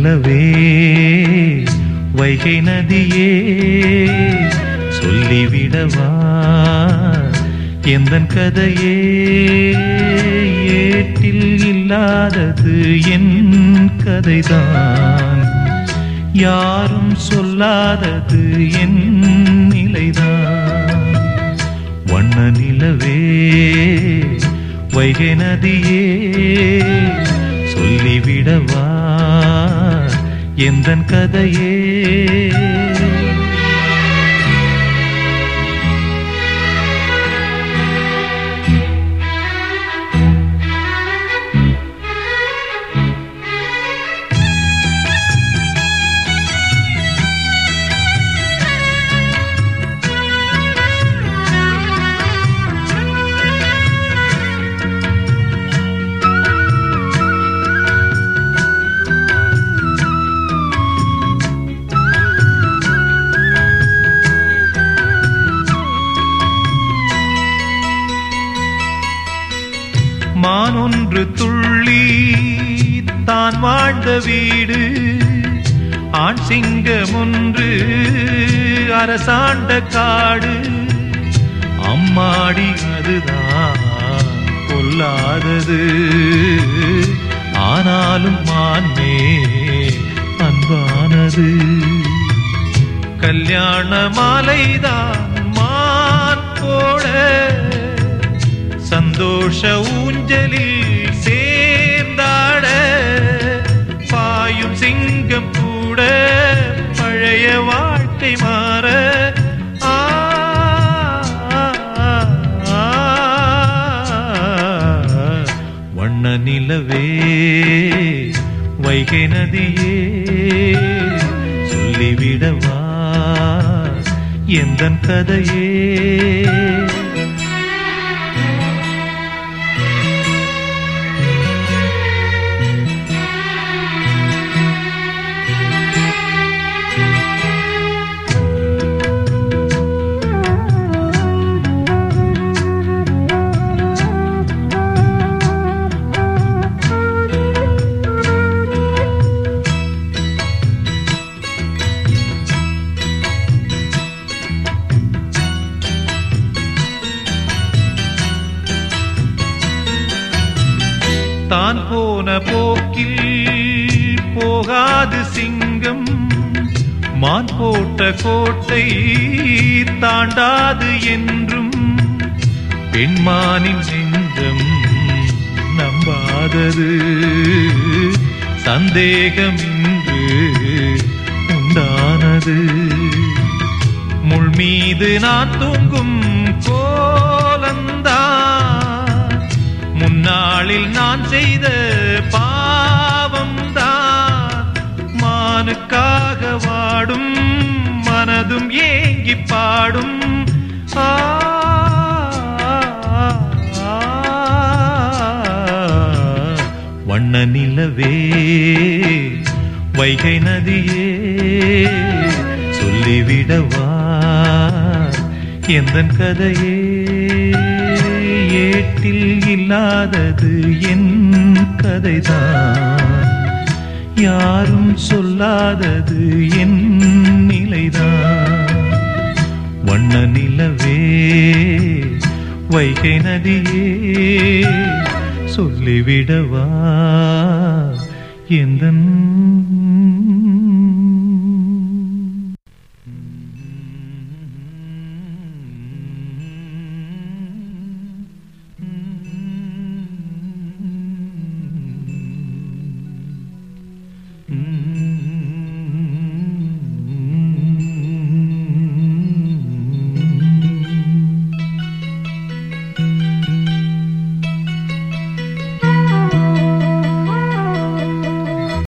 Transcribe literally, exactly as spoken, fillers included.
நிலவே வைகை நதியே சொல்லிவிடவா எந்தன் கதையே ஏட்டில் இல்லாதது என் கதைதான் யாரும் சொல்லாதது என் நிலைதான் வண்ண நிலவே வைகை நதியே சொல்லிவிடவா எந்தன் கதையே மானொன்று துள்ளி தான் வாழ்ந்த வீடு ஆண் சிங்கம் ஒன்று அரசாண்ட காடு அம்மாடி அதுதான் கொல்லாதது ஆனாலும் மான்மே அன்பானது கல்யாண மாலைதான் மான் போட சந்தோஷ ஊஞ்சலில் சேர்ந்தாட பாயும் சிங்கம் கூட பழைய வாழ்க்கை மாற வண்ண நிலவே வைகை நதியே சொல்லிவிடவா எந்தன் கதையே தான் போன போக்கில் போகாது சிங்கம் மான் போட்ட கோட்டை தாண்டாது என்றும் பெண்மானின் நெஞ்சம் நம்பாதது சந்தேகம் இன்று உண்டானது முள் மீது நான் தூங்கும் கோலந்தான் முன்னாளில் நான் செய்த பாவம் தான் மானுக்காக வாடும் மனதும் ஏங்கி பாடும் ஆ வண்ண நிலவே வைகை நதியே சொல்லிவிடவா எந்தன் கதையே ஏட்டில் இல்லாதது என் கதைதான் யாரும் சொல்லாதது என் நிலைதான் வண்ண நிலவே வைகை நதியே சொல்லிவிடவா எந்தன்